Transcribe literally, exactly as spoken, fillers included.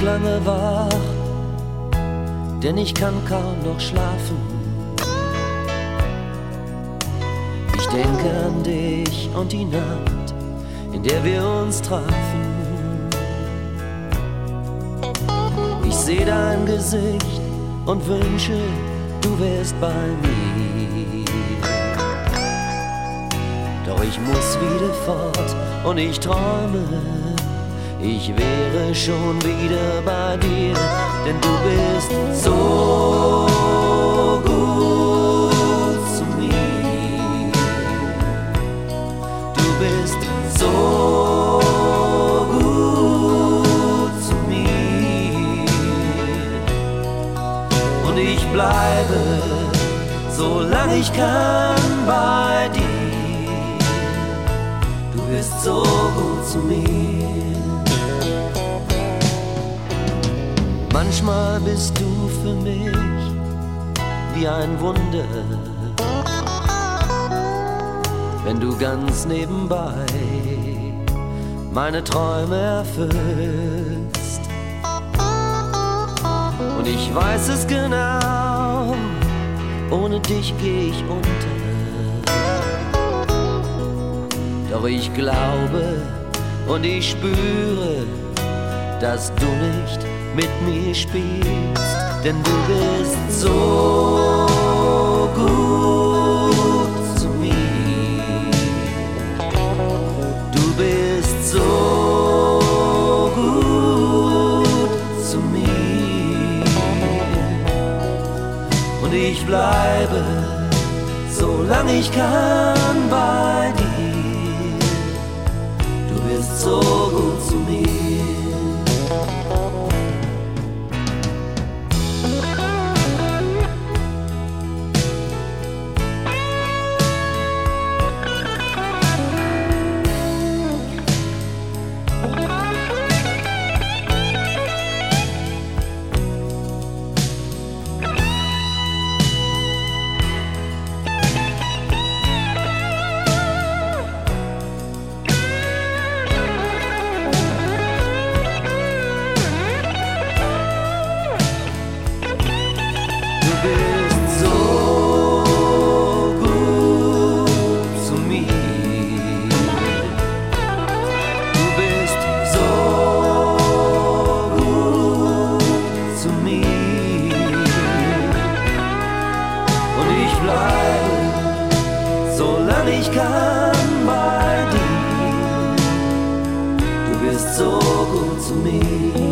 lange wach, denn ich kann kaum noch schlafen. Ich denke an dich und die Nacht, in der wir uns trafen. Ich sehe dein Gesicht und wünsche, du wärst bei mir. Doch ich muss wieder fort und ich träume, ich wäre schon wieder bei dir, denn du bist so gut zu mir. Du bist so gut zu mir. Und ich bleibe, solange ich kann, bei dir. Du bist so gut zu mir. Manchmal bist du für mich wie ein Wunder, wenn du ganz nebenbei meine Träume erfüllst. Und ich weiß es genau, ohne dich geh ich unter. Doch ich glaube und ich spüre, dass du nicht mit mir spielst, denn du bist so gut zu mir. Du bist so gut zu mir. Und ich bleibe, solange ich kann, bei dir. Du bist so gut zu mir. Solange ich kann, bei dir. Du bist so gut zu mir.